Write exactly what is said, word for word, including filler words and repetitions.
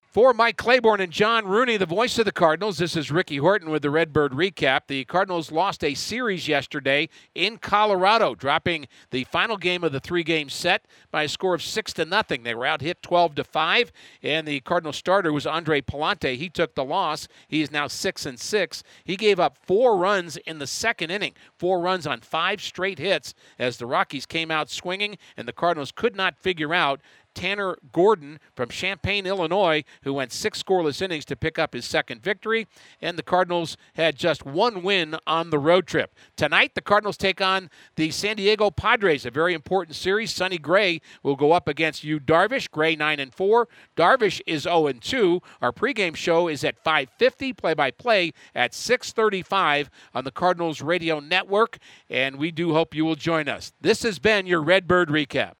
For Mike Claiborne and John Rooney, the voice of the Cardinals, this is Ricky Horton with the Redbird Recap. The Cardinals lost a series yesterday in Colorado, dropping the final game of the three-game set by a score of six to nothing. They were out-hit twelve to five, and the Cardinal starter was Andre Palante. He took the loss. He is now six and six. He gave up four runs in the second inning, four runs on five straight hits as the Rockies came out swinging, and the Cardinals could not figure out Tanner Gordon from Champaign, Illinois, who went six scoreless innings to pick up his second victory, and the Cardinals had just one win on the road trip. Tonight, the Cardinals take on the San Diego Padres, a very important series. Sonny Gray will go up against Yu Darvish. Gray nine and four. Darvish is oh and two. Our pregame show is at five fifty, play-by-play at six thirty-five on the Cardinals Radio Network, and we do hope you will join us. This has been your Redbird Recap.